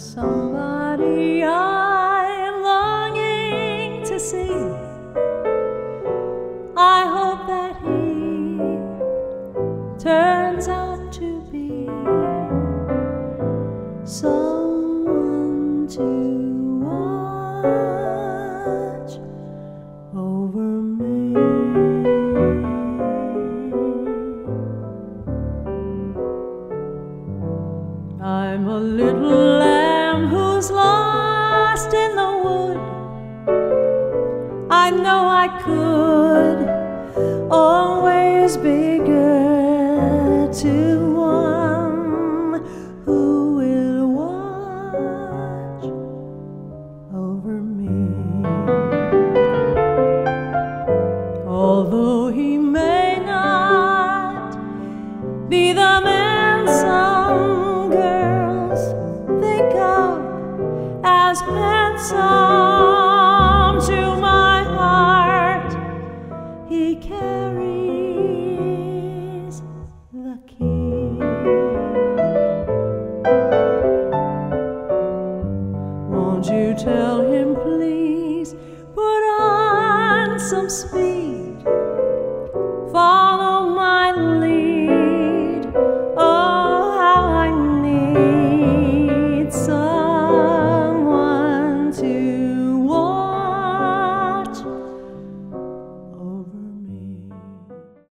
somebody I'm longing to see. I hope that he turns out to be someone to watch over me. I'm a little lamb who's lost in the wood. I know I could always be good to one who will watch over me. Although he may not be the man some girls think of as handsome, to my heart he carries the key. Won't you tell him, please, put on some speed?